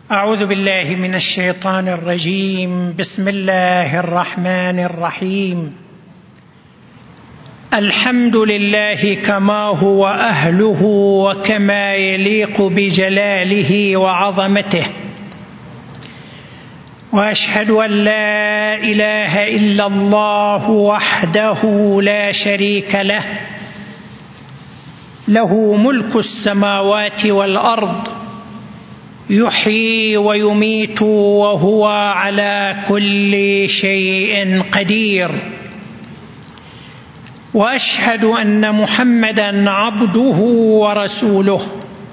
أعوذ بالله من الشيطان الرجيم. بسم الله الرحمن الرحيم. الحمد لله كما هو أهله وكما يليق بجلاله وعظمته، وأشهد أن لا إله إلا الله وحده لا شريك له، له ملك السماوات والأرض، يحيي ويميت وهو على كل شيء قدير. وأشهد أن محمدًا عبده ورسوله،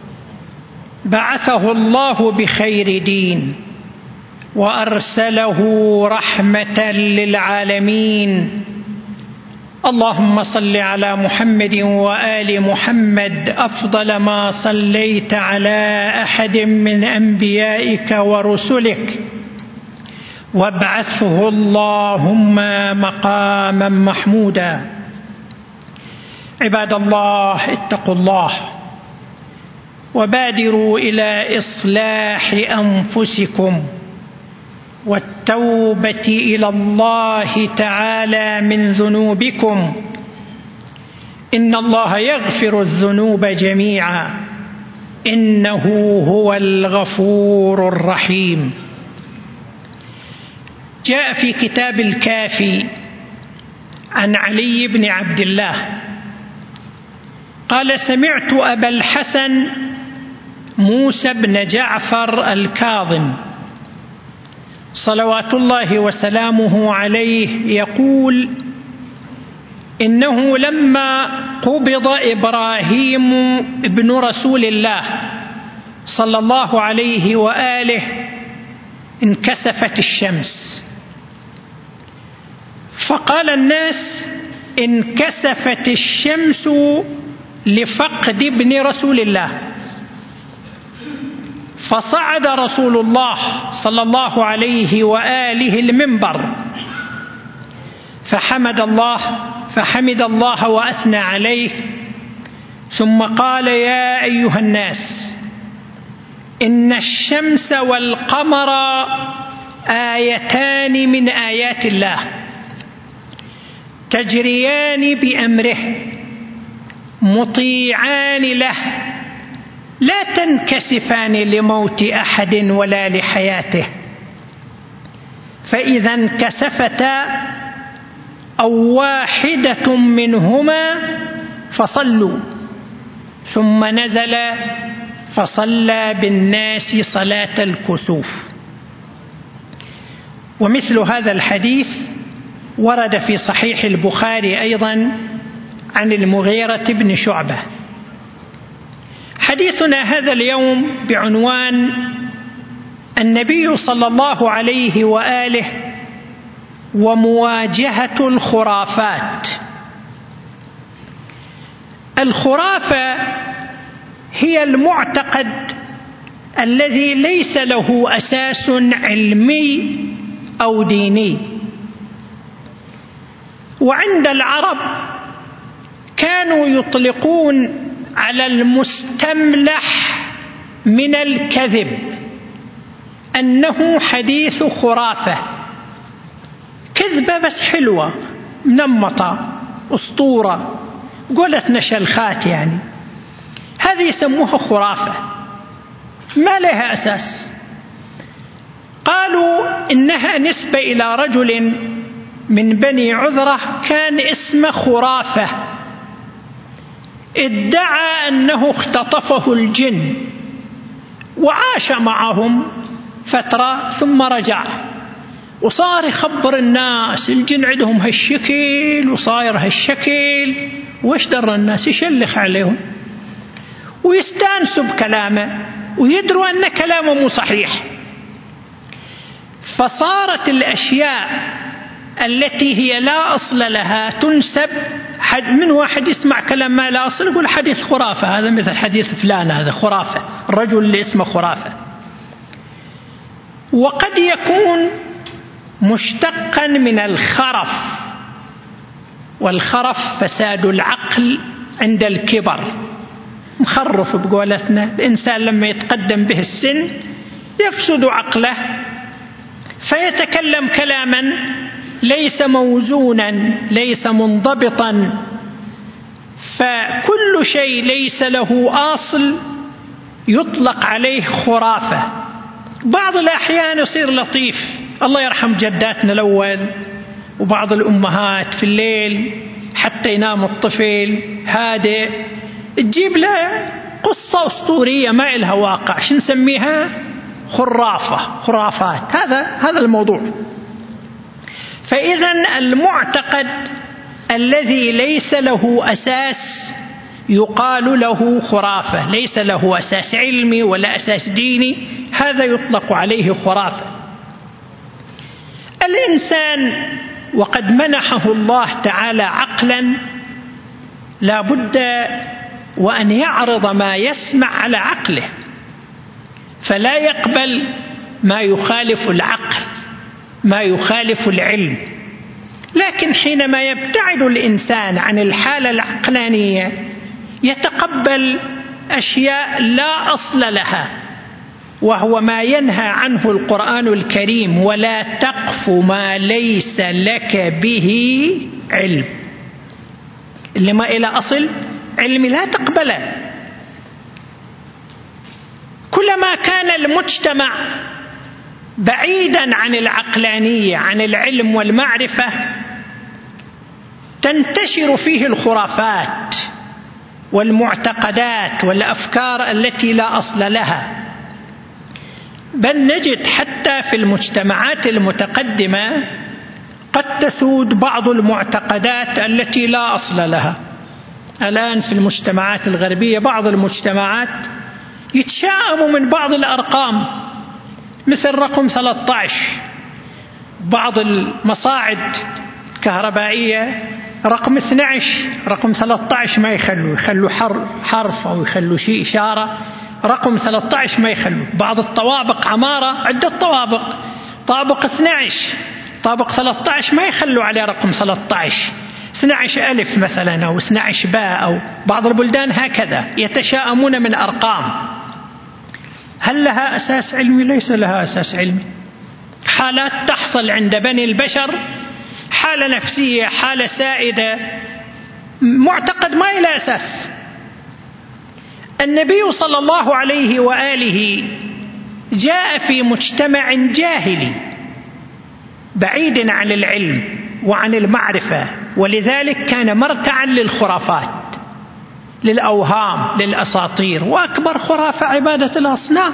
بعثه الله بخير دين وأرسله رحمة للعالمين. اللهم صل على محمد وآل محمد أفضل ما صليت على أحد من أنبيائك ورسلك، وابعثه اللهم مقاما محمودا. عباد الله، اتقوا الله وبادروا إلى إصلاح أنفسكم والتوبة إلى الله تعالى من ذنوبكم، إن الله يغفر الذنوب جميعا إنه هو الغفور الرحيم. جاء في كتاب الكافي عن علي بن عبد الله قال: سمعت أبا الحسن موسى بن جعفر الكاظم صلوات الله وسلامه عليه يقول: إنه لما قبض إبراهيم ابن رسول الله صلى الله عليه وآله انكسفت الشمس، فقال الناس: انكسفت الشمس لفقد ابن رسول الله. فصعد رسول الله صلى الله عليه وآله المنبر فحمد الله وأثنى عليه، ثم قال: يا أيها الناس، إن الشمس والقمر آيتان من آيات الله تجريان بأمره مطيعان له، لا تنكسفان لموت أحد ولا لحياته، فإذا انكسفتا أو واحدة منهما فصلوا. ثم نزل فصلى بالناس صلاة الكسوف. ومثل هذا الحديث ورد في صحيح البخاري أيضا عن المغيرة بن شعبة. حديثنا هذا اليوم بعنوان: النبي صلى الله عليه وآله ومواجهة الخرافات. الخرافة هي المعتقد الذي ليس له أساس علمي أو ديني. وعند العرب كانوا يطلقون على المستملح من الكذب أنه حديث خرافة، كذبة بس حلوة منمطة، أسطورة، قولت نشلخات، يعني هذه يسموها خرافة ما لها أساس. قالوا إنها نسبة إلى رجل من بني عذرة كان اسمه خرافة، ادعى أنه اختطفه الجن وعاش معهم فترة ثم رجع، وصار يخبر الناس الجن عندهم هالشكل وصاير هالشكل، وش در الناس يشلخ عليهم ويستانسوا بكلامه ويدروا أن كلامه مو صحيح. فصارت الأشياء التي هي لا أصل لها تنسب. من واحد يسمع كلام ما لا أصل يقول حديث خرافة، هذا مثل حديث فلان، هذا خرافة، الرجل اللي اسمه خرافة. وقد يكون مشتقا من الخرف، والخرف فساد العقل عند الكبر، مخرف بقولتنا. الإنسان لما يتقدم به السن يفسد عقله فيتكلم كلاما ليس موزونا ليس منضبطا، فكل شيء ليس له أصل يطلق عليه خرافة. بعض الأحيان يصير لطيف، الله يرحم جداتنا الأول وبعض الأمهات في الليل حتى ينام الطفل هادئ تجيب له قصة أسطورية ما إلها واقع، شو نسميها؟ خرافات. هذا الموضوع. فإذا المعتقد الذي ليس له أساس يقال له خرافة، ليس له أساس علمي ولا أساس ديني، هذا يطلق عليه خرافة. الإنسان وقد منحه الله تعالى عقلا لا بد وأن يعرض ما يسمع على عقله، فلا يقبل ما يخالف العقل ما يخالف العلم. لكن حينما يبتعد الإنسان عن الحالة العقلانية يتقبل أشياء لا أصل لها، وهو ما ينهى عنه القرآن الكريم: ولا تقف ما ليس لك به علم. اللي ما إلى أصل علمي لا تقبله. كلما كان المجتمع بعيدا عن العقلانية عن العلم والمعرفة تنتشر فيه الخرافات والمعتقدات والأفكار التي لا أصل لها. بل نجد حتى في المجتمعات المتقدمة قد تسود بعض المعتقدات التي لا أصل لها. الآن في المجتمعات الغربية بعض المجتمعات يتشائموا من بعض الأرقام، مثل رقم 13. بعض المصاعد الكهربائية رقم 12 رقم 13 ما يخلوا حرف أو يخلوا شيء إشارة، رقم 13 ما يخلوا. بعض الطوابق عمارة عدة طوابق، طابق 12 طابق 13 ما يخلوا عليه رقم 13، 12 ألف مثلا أو 12 باء، أو بعض البلدان هكذا يتشائمون من أرقام. هل لها أساس علمي؟ ليس لها أساس علمي. حالات تحصل عند بني البشر، حالة نفسية، حالة سائدة، معتقد ما إلى أساس. النبي صلى الله عليه وآله جاء في مجتمع جاهلي بعيد عن العلم وعن المعرفة، ولذلك كان مرتعا للخرافات، للأوهام، للأساطير. وأكبر خرافة عبادة الأصنام.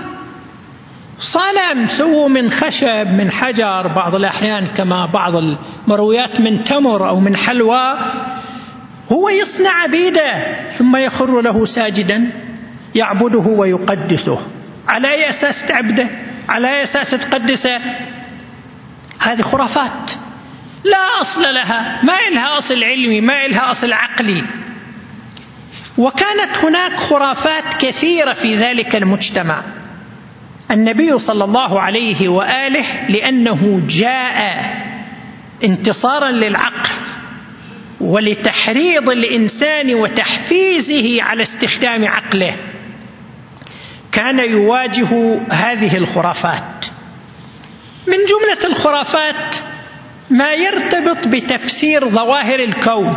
صنم سووا من خشب من حجر، بعض الأحيان كما بعض المرويات من تمر أو من حلوى، هو يصنع عبيده ثم يخر له ساجدا يعبده ويقدسه. على أي أساس تعبده؟ على أي أساس تقدسه؟ هذه خرافات لا أصل لها، ما إلها أصل علمي، ما إلها أصل عقلي. وكانت هناك خرافات كثيرة في ذلك المجتمع. النبي صلى الله عليه وآله لأنه جاء انتصارا للعقل ولتحريض الإنسان وتحفيزه على استخدام عقله، كان يواجه هذه الخرافات. من جملة الخرافات ما يرتبط بتفسير ظواهر الكون.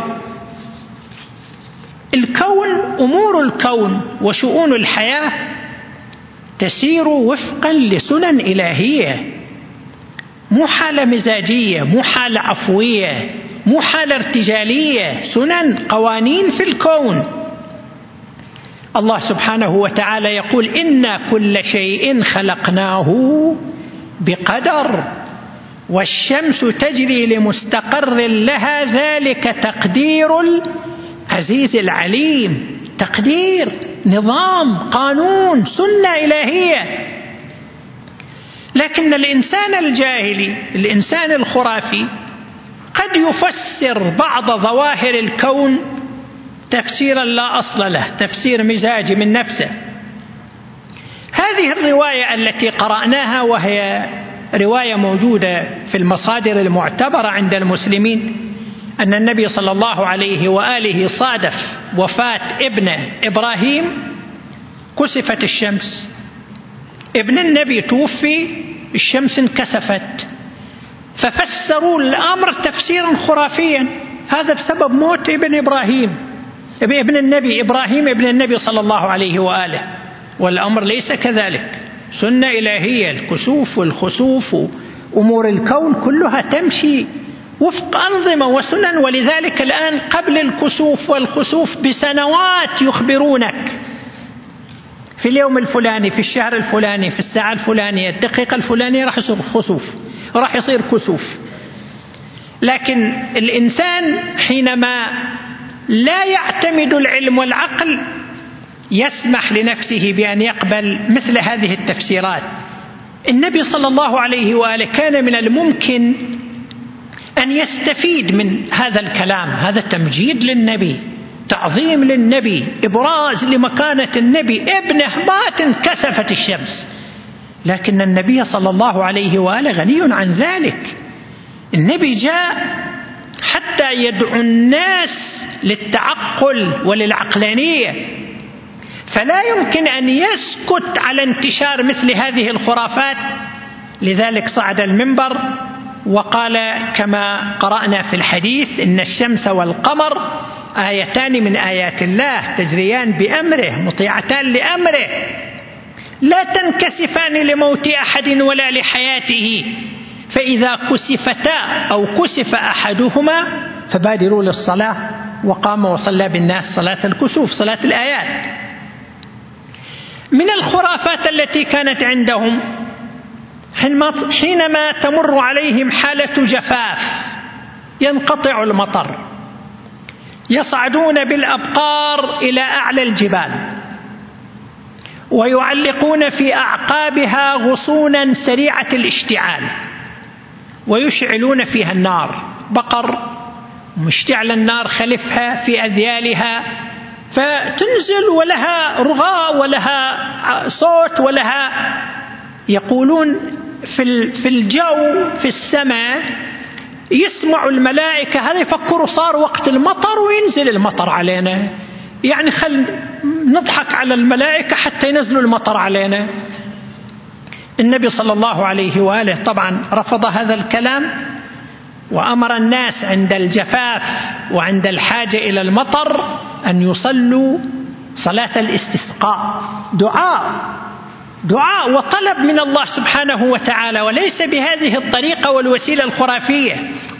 أمور الكون وشؤون الحياة تسير وفقا لسنن إلهية، مو حالة مزاجية، مو حالة عفوية، مو حالة ارتجالية، سنن، قوانين في الكون. الله سبحانه وتعالى يقول: إنا كل شيء خلقناه بقدر والشمس تجري لمستقر لها ذلك تقدير العزيز العليم. تقدير، نظام، قانون، سنة إلهية. لكن الإنسان الجاهلي، الإنسان الخرافي، قد يفسر بعض ظواهر الكون تفسيرا لا أصل له، تفسير مزاجي من نفسه. هذه الرواية التي قرأناها وهي رواية موجودة في المصادر المعتبرة عند المسلمين، أن النبي صلى الله عليه وآله صادف وفاة ابنه إبراهيم، كسفت الشمس ابن النبي توفي، الشمس انكسفت، ففسروا الأمر تفسيرا خرافيا، هذا بسبب موت ابن النبي إبراهيم ابن النبي صلى الله عليه وآله، والأمر ليس كذلك. سنة إلهية، الكسوف والخسوف أمور الكون كلها تمشي وفق أنظمة وسنن، ولذلك الآن قبل الكسوف والخسوف بسنوات يخبرونك في اليوم الفلاني، في الشهر الفلاني، في الساعة الفلانية، الدقيقة الفلانية راح يصير خسوف، راح يصير كسوف. لكن الإنسان حينما لا يعتمد العلم والعقل يسمح لنفسه بأن يقبل مثل هذه التفسيرات. النبي صلى الله عليه وآله كان من الممكن أن يستفيد من هذا الكلام، هذا تمجيد للنبي، تعظيم للنبي، إبراز لمكانة النبي، ابنه مات انكسفت الشمس، لكن النبي صلى الله عليه وآله غني عن ذلك. النبي جاء حتى يدعو الناس للتعقل وللعقلانية، فلا يمكن أن يسكت على انتشار مثل هذه الخرافات. لذلك صعد المنبر وقال كما قرأنا في الحديث: إن الشمس والقمر آيتان من آيات الله تجريان بأمره مطيعتان لأمره لا تنكسفان لموت أحد ولا لحياته، فإذا كسفتا أو كسف أحدهما فبادروا للصلاة. وقام وصلى بالناس صلاة الكسوف، صلاة الآيات. من الخرافات التي كانت عندهم حينما تمر عليهم حالة جفاف، ينقطع المطر، يصعدون بالأبقار إلى أعلى الجبال ويعلقون في أعقابها غصونا سريعة الاشتعال ويشعلون فيها النار، بقر مشتعل النار خلفها في أذيالها، فتنزل ولها رغاء ولها صوت ولها، يقولون في الجو في السماء يسمع الملائكة، هذا يفكروا صار وقت المطر وينزل المطر علينا، يعني خل نضحك على الملائكة حتى ينزلوا المطر علينا. النبي صلى الله عليه وآله طبعا رفض هذا الكلام، وأمر الناس عند الجفاف وعند الحاجة إلى المطر أن يصلوا صلاة الاستسقاء، دعاء وطلب من الله سبحانه وتعالى، وليس بهذه الطريقة والوسيلة الخرافية.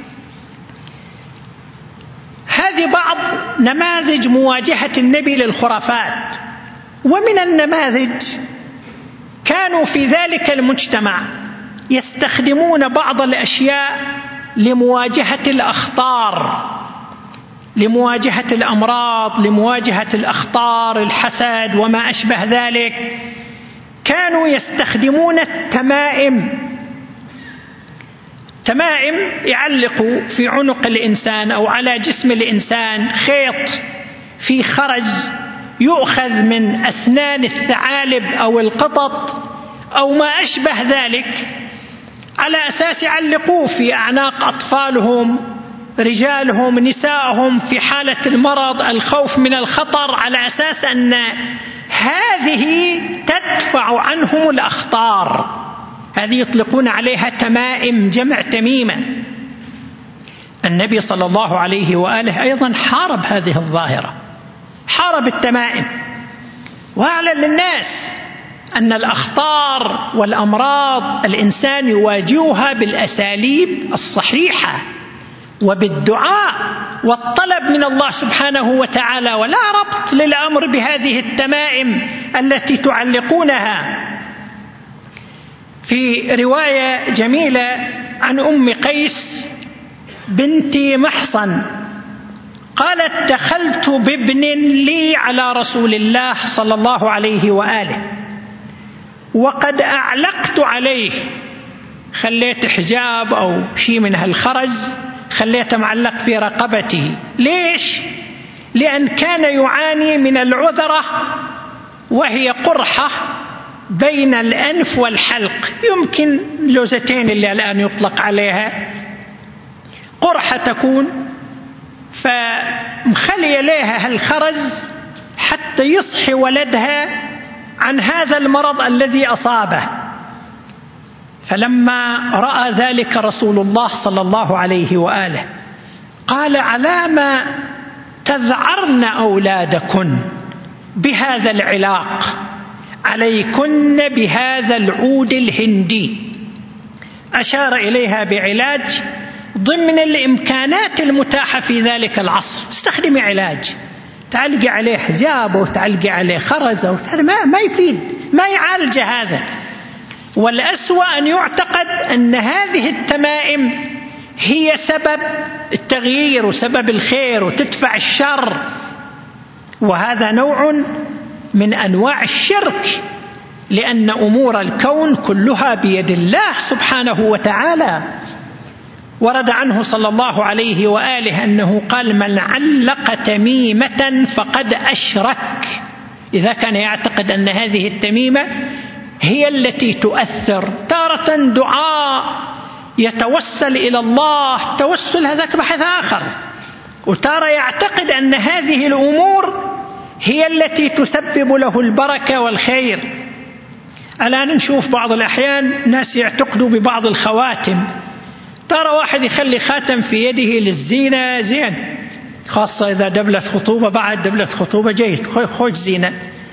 هذه بعض نماذج مواجهة النبي للخرافات. ومن النماذج كانوا في ذلك المجتمع يستخدمون بعض الأشياء لمواجهة الأخطار، لمواجهة الأمراض، لمواجهة الأخطار، الحسد وما أشبه ذلك. كانوا يستخدمون التمائم، يعلقوا في عنق الإنسان أو على جسم الإنسان خيط في خرز يؤخذ من أسنان الثعالب أو القطط أو ما أشبه ذلك، على أساس يعلقوه في أعناق أطفالهم، رجالهم، نسائهم في حالة المرض، الخوف من الخطر، على أساس أن هذه تدفع عنهم الأخطار. هذه يطلقون عليها تمائم، جمع تميمة. النبي صلى الله عليه وآله أيضا حارب هذه الظاهرة، حارب التمائم، وأعلن للناس أن الأخطار والأمراض الإنسان يواجهها بالأساليب الصحيحة وبالدعاء والطلب من الله سبحانه وتعالى، ولا ربط للأمر بهذه التمائم التي تعلقونها. في رواية جميلة عن أم قيس بنت محصن قالت: دخلت بابن لي على رسول الله صلى الله عليه وآله وقد أعلقت عليه، خليت حجاب أو شيء من هالخرز خليته معلق في رقبته. ليش؟ لأن كان يعاني من العذرة، وهي قرحة بين الأنف والحلق، يمكن لوزتين اللي الآن يطلق عليها قرحة تكون، فمخلي لها هالخرز حتى يصحي ولدها عن هذا المرض الذي أصابه. فلما رأى ذلك رسول الله صلى الله عليه وآله قال: على ما تذعرن أولادكن بهذا العلاق، عليكن بهذا العود الهندي. أشار إليها بعلاج ضمن الإمكانات المتاحة في ذلك العصر. استخدمي علاج، تعلقي عليه حزابه وتعلقي عليه خرزه، ما يفيد، ما يعالج هذا. والأسوأ أن يعتقد أن هذه التمائم هي سبب التغيير وسبب الخير وتدفع الشر، وهذا نوع من أنواع الشرك، لأن أمور الكون كلها بيد الله سبحانه وتعالى. ورد عنه صلى الله عليه وآله أنه قال: من علق تميمة فقد أشرك. إذا كان يعتقد أن هذه التميمة هي التي تؤثر. تارة دعاء يتوسل إلى الله، توسل هذاك بحث آخر. وتارة يعتقد أن هذه الأمور هي التي تسبب له البركة والخير. الآن نشوف بعض الأحيان ناس يعتقدوا ببعض الخواتم. ترى واحد يخلي خاتم في يده للزينة، زين، خاصة إذا دبلة خطوبة، بعد دبلة خطوبة جيد، خوش زينة.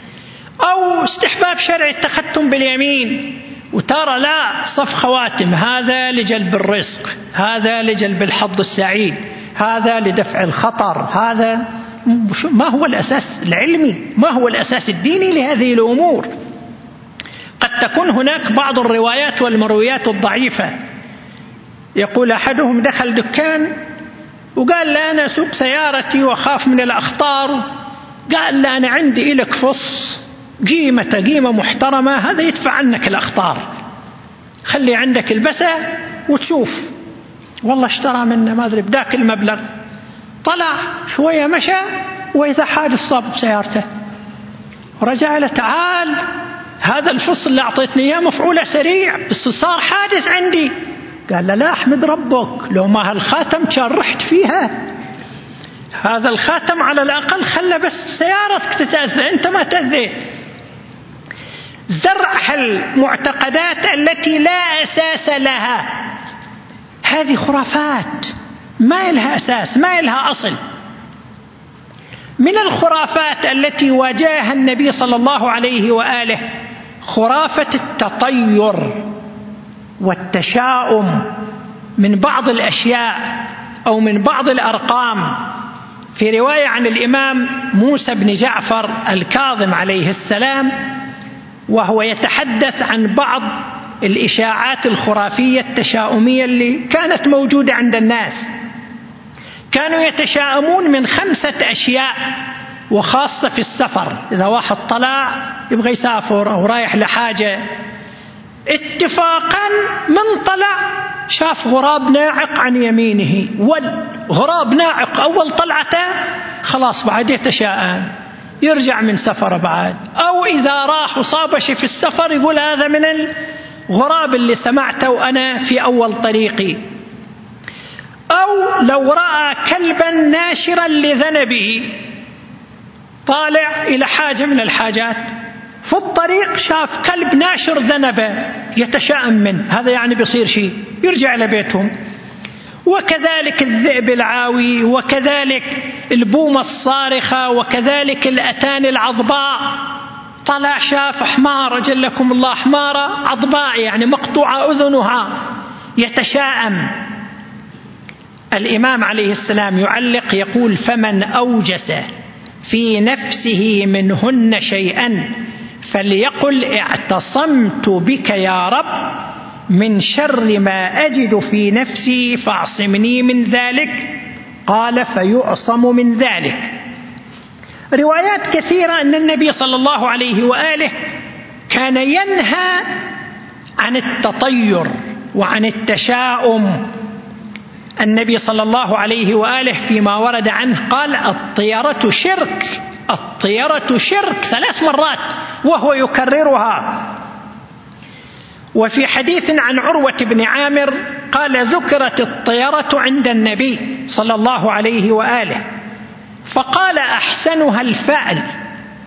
أو استحباب شرعي التختم باليمين. وترى لا، صف خواتم، هذا لجلب الرزق، هذا لجلب الحظ السعيد، هذا لدفع الخطر. هذا ما هو الأساس العلمي، ما هو الأساس الديني لهذه الأمور. قد تكون هناك بعض الروايات والمرويات الضعيفة. يقول أحدهم: دخل دكان وقال: لا أنا أسوق سيارتي وأخاف من الأخطار. قال: لا أنا عندي إلك فص قيمة محترمة، هذا يدفع عنك الأخطار، خلي عندك البسة وتشوف. والله اشترى منه ما أدري بداك المبلغ. طلع شوية مشى وإذا حادث صاب بسيارته. ورجع له: تعال، هذا الفصل اللي أعطيتني إياه مفعولة سريع، بس صار حادث عندي. قال له: لا، أحمد ربك، لو ما هالخاتم كان رحت فيها. هذا الخاتم على الأقل خلى بس سيارتك تتأذى، أنت ما تأذيت. زرع المعتقدات التي لا أساس لها، هذه خرافات ما لها أساس، ما لها أصل. من الخرافات التي واجهها النبي صلى الله عليه وآله خرافة التطير والتشاؤم من بعض الأشياء أو من بعض الأرقام. في رواية عن الإمام موسى بن جعفر الكاظم عليه السلام، وهو يتحدث عن بعض الإشاعات الخرافية التشاؤمية اللي كانت موجودة عند الناس. كانوا يتشاءمون من 5 أشياء، وخاصة في السفر. إذا واحد طلع يبغى يسافر أو رايح لحاجة، اتفاقا من طلع شاف غراب ناعق عن يمينه، والغراب ناعق أول طلعته خلاص بعد يتشاءم، يرجع من سفر بعد. أو إذا راح وصاب شيء في السفر يقول: هذا من الغراب اللي سمعته وأنا في أول طريقي. أو لو رأى كلبا ناشرا لذنبه، طالع إلى حاجة من الحاجات، في الطريق شاف كلب ناشر ذنبه يتشائم منه، هذا يعني بيصير شيء، يرجع لبيتهم. وكذلك الذئب العاوي، وكذلك البومة الصارخة، وكذلك الأتان العضباء. طلع شاف حمار، أجلكم الله، حمارة عضباء يعني مقطوعة أذنها، يتشائم. الإمام عليه السلام يعلق يقول: فمن أوجس في نفسه منهن شيئا فليقل: اعتصمت بك يا رب من شر ما أجد في نفسي فاعصمني من ذلك. قال: فيعصم من ذلك. روايات كثيرة أن النبي صلى الله عليه وآله كان ينهى عن التطير وعن التشاؤم. النبي صلى الله عليه وآله فيما ورد عنه قال: الطيرة شرك، الطيرة شرك 3 مرات وهو يكررها. وفي حديث عن عروة بن عامر قال: ذكرت الطيرة عند النبي صلى الله عليه وآله فقال: أحسنها الفأل،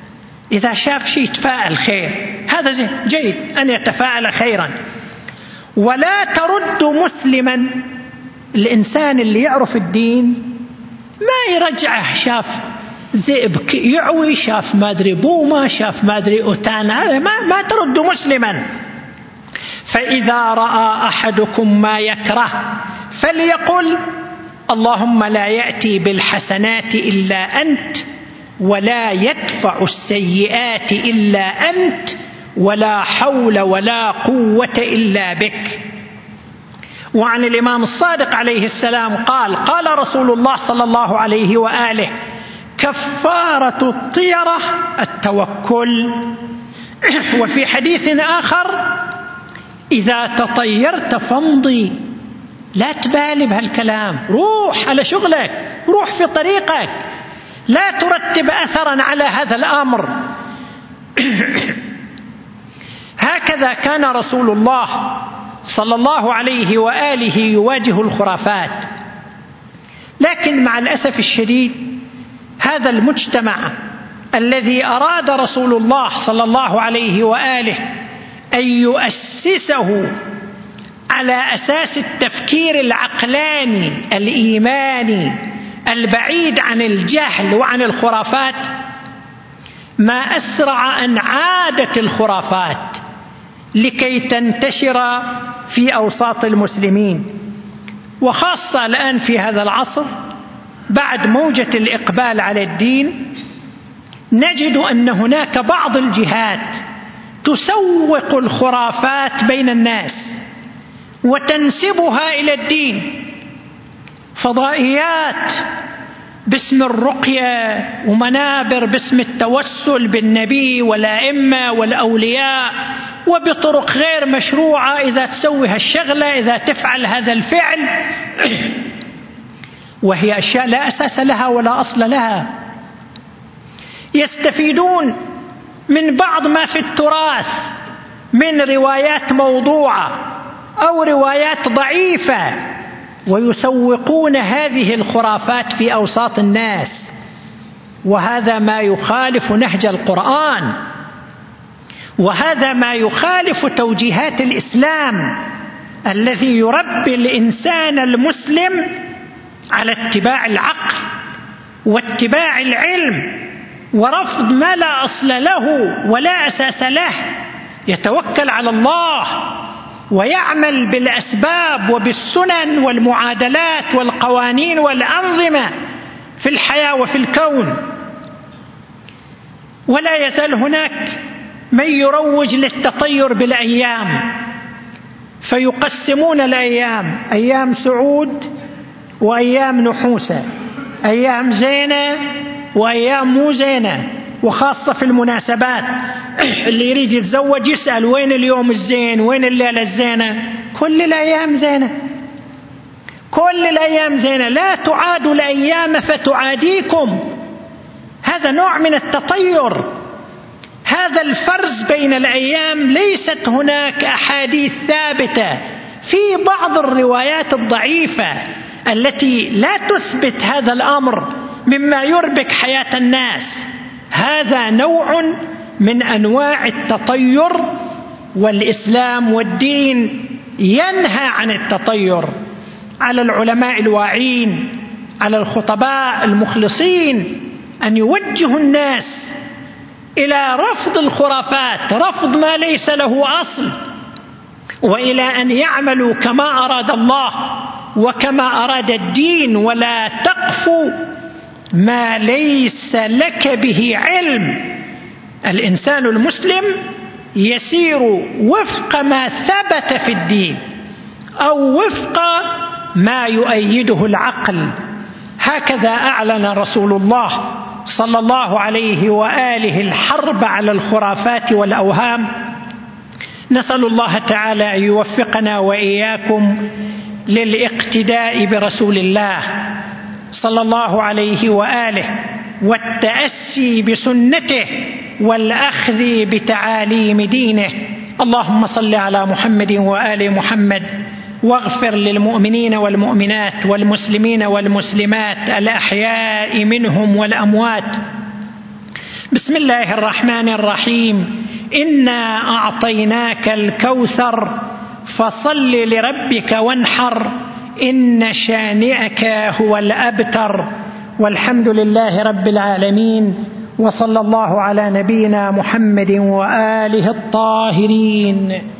إذا شاف شيء يتفاءل خير، هذا جيد أن يتفاءل خيرا. ولا ترد مسلما، الإنسان اللي يعرف الدين ما يرجعه شاف ذئب يعوي، شاف ما أدري بومة، شاف ما أدري أتان، هذا ما ترد مسلما. فإذا رأى أحدكم ما يكره فليقل اللهم لا يأتي بالحسنات إلا أنت، ولا يدفع السيئات إلا أنت، ولا حول ولا قوة إلا بك. وعن الإمام الصادق عليه السلام قال: قال رسول الله صلى الله عليه وآله: كفارة الطيرة التوكل. وفي حديث آخر: إذا تطيرت فامضي، لا تبالي بهالكلام، روح على شغلك، روح في طريقك، لا ترتب أثرا على هذا الأمر. هكذا كان رسول الله صلى الله عليه وآله يواجه الخرافات. لكن مع الأسف الشديد هذا المجتمع الذي أراد رسول الله صلى الله عليه وآله أن يؤسسه على أساس التفكير العقلاني الإيماني البعيد عن الجهل وعن الخرافات، ما أسرع أن عادت الخرافات لكي تنتشر في أوساط المسلمين، وخاصة الآن في هذا العصر بعد موجة الإقبال على الدين. نجد أن هناك بعض الجهات تسوق الخرافات بين الناس وتنسبها إلى الدين، فضائيات باسم الرقية، ومنابر باسم التوسل بالنبي والأئمة والأولياء، وبطرق غير مشروعة إذا تسوي هالشغلة، إذا تفعل هذا الفعل، وهي أشياء لا أساس لها ولا أصل لها. يستفيدون من بعض ما في التراث من روايات موضوعة أو روايات ضعيفة، ويسوقون هذه الخرافات في أوساط الناس، وهذا ما يخالف نهج القرآن، وهذا ما يخالف توجيهات الإسلام الذي يربي الإنسان المسلم على اتباع العقل واتباع العلم ورفض ما لا أصل له ولا أساس له، يتوكل على الله ويعمل بالأسباب وبالسنن والمعادلات والقوانين والأنظمة في الحياة وفي الكون. ولا يزال هناك من يروج للتطير بالأيام، فيقسمون الأيام: أيام سعود وأيام نحوسة، أيام زينة وأيام مو زينة، وخاصة في المناسبات اللي يريد يتزوج يسأل وين اليوم الزين، وين الليلة الزينة. كل الأيام زينة، كل الأيام زينة، لا تعادوا الأيام فتعاديكم. هذا نوع من التطير، هذا الفرز بين الأيام. ليست هناك أحاديث ثابتة في بعض الروايات الضعيفة التي لا تثبت هذا الأمر مما يربك حياة الناس. هذا نوع من أنواع التطير، والإسلام والدين ينهى عن التطير. على العلماء الواعين، على الخطباء المخلصين، أن يوجهوا الناس إلى رفض الخرافات، رفض ما ليس له أصل، وإلى أن يعملوا كما أراد الله وكما أراد الدين، ولا تقف ما ليس لك به علم. الإنسان المسلم يسير وفق ما ثبت في الدين أو وفق ما يؤيده العقل. هكذا أعلن رسول الله صلى الله عليه وآله الحرب على الخرافات والأوهام. نسأل الله تعالى أن يوفقنا وإياكم للاقتداء برسول الله صلى الله عليه وآله، والتأسي بسنته، والأخذ بتعاليم دينه. اللهم صل على محمد وآل محمد، واغفر للمؤمنين والمؤمنات والمسلمين والمسلمات الأحياء منهم والأموات، بسم الله الرحمن الرحيم إنا أعطيناك الكوثر فصل لربك وانحر إن شانئك هو الأبتر. والحمد لله رب العالمين، وصلى الله على نبينا محمد وآله الطاهرين.